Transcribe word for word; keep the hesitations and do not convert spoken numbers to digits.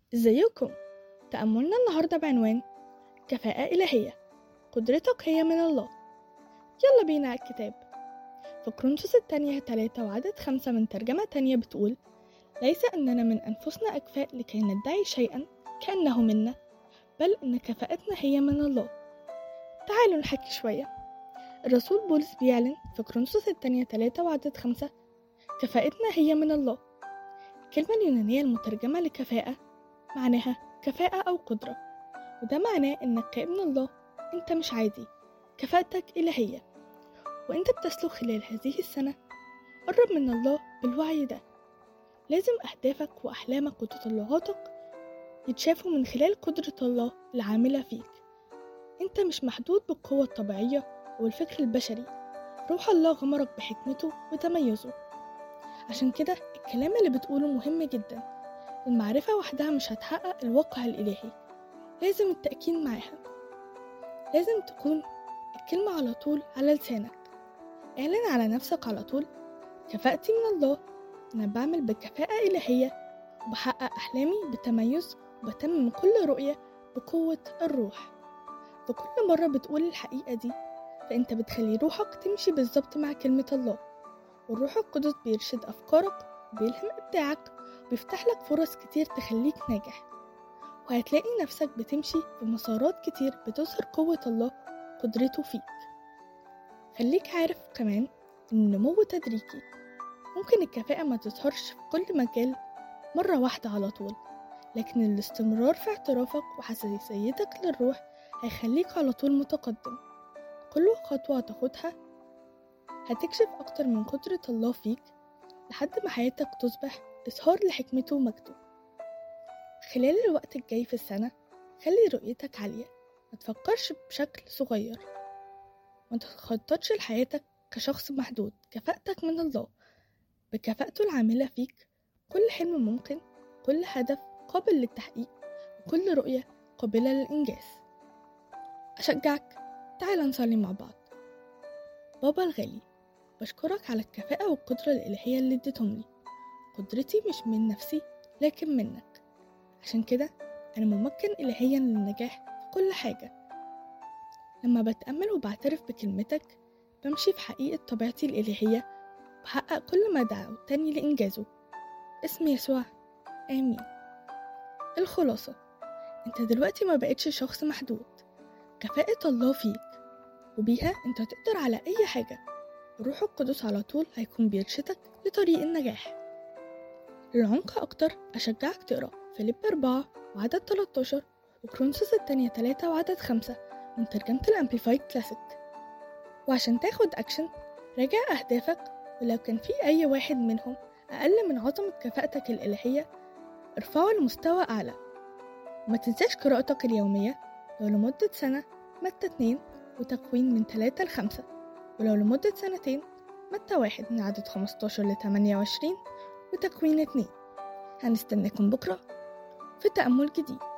ازيكم؟ تأملنا النهاردة بعنوان كفاءة إلهية، قدرتك هي من الله. يلا بينا على الكتاب. في كورنثوس الثانية ثلاثة وعدد خمسة من ترجمة تانية بتقول: ليس أننا من أنفسنا أكفاء لكي ندعي شيئا كأنه منا، بل أن كفاءتنا هي من الله. تعالوا نحكي شوية. الرسول بولس بيعلن في كورنثوس الثانية ثلاثة وعدد خمسة: كفاءتنا هي من الله. الكلمة اليونانية المترجمة لكفاءة معناها كفاءة أو قدرة، وده معناه إنك كابن الله أنت مش عادي، كفاءتك إلهية. وأنت بتسلك خلال هذه السنة قرب من الله بالوعي ده. لازم أهدافك وأحلامك وتطلعاتك يتشافوا من خلال قدرة الله العاملة فيك. أنت مش محدود بالقوة الطبيعية والفكر البشري، روح الله غمرك بحكمته وتميزه. عشان كده الكلام اللي بتقوله مهم جدا. المعرفة وحدها مش هتحقق الواقع الإلهي، لازم التأكيد معاها. لازم تكون الكلمة على طول على لسانك. اعلن على نفسك على طول: كفاءتي من الله، أنا بعمل بكفاءة إلهية وبحقق أحلامي بتميز وبتمم كل رؤية بقوة الروح. فكل مرة بتقول الحقيقة دي فأنت بتخلي روحك تمشي بالظبط مع كلمة الله، والروح القدس بيرشد أفكارك وبيلهم إبداعك وبيفتح لك فرص كتير تخليك ناجح. وهتلاقي نفسك بتمشي في مسارات كتير بتظهر قوة الله قدرته فيك. خليك عارف كمان إن النمو تدريجي. ممكن الكفاءة ما تظهرش في كل مجال مرة واحدة على طول، لكن الاستمرار في اعترافك وحساسيتك للروح هيخليك على طول متقدم. كل خطوة تاخدها هتكشف أكتر من قدرة الله فيك لحد ما حياتك تصبح إظهار لحكمته ومجده. خلال الوقت الجاي في السنة خلي رؤيتك عالية، ما تفكرش بشكل صغير، ما تخططش لحياتك كشخص محدود. كفاءتك من الله، بكفاءته العاملة فيك كل حلم ممكن، كل هدف قابل للتحقيق، وكل رؤية قابلة للإنجاز. أشجعك، تعال نصلي مع بعض. بابا الغالي، بشكرك على الكفاءة والقدرة الإلهية اللي اديتهم لي. قدرتي مش من نفسي لكن منك، عشان كده أنا ممكن إلهيا للنجاح في كل حاجة. لما بتأمل وبعترف بكلمتك بمشي في حقيقة طبيعتي الإلهية وبحقق كل ما دعوتني لإنجازه. اسم يسوع، آمين. الخلاصة: انت دلوقتي ما بقتش شخص محدود، كفاءة الله فيك وبيها انت تقدر على أي حاجة. الروح القدس على طول هيكون بيرشدك لطريق النجاح. للعمق أكتر أشجعك تقرأ فيليب أربعة وعدد ثلاثة عشر وكورنثوس الثانية ثلاثة وعدد خمسة من ترجمة الأمبليفايد كلاسيك. وعشان تاخد أكشن راجع أهدافك، ولو كان في أي واحد منهم أقل من عظمة كفاءتك الإلهية ارفعه لمستوى أعلى. وما تنساش قراءتك اليومية، لو لمدة سنة متى اتنين وتكوين من ثلاثة لخمسة، ولو لمدة سنتين متى واحد من عدد خمستاشر لتمانية وعشرين وتكوين اتنين. هنستناكم بكرة في تأمل جديد.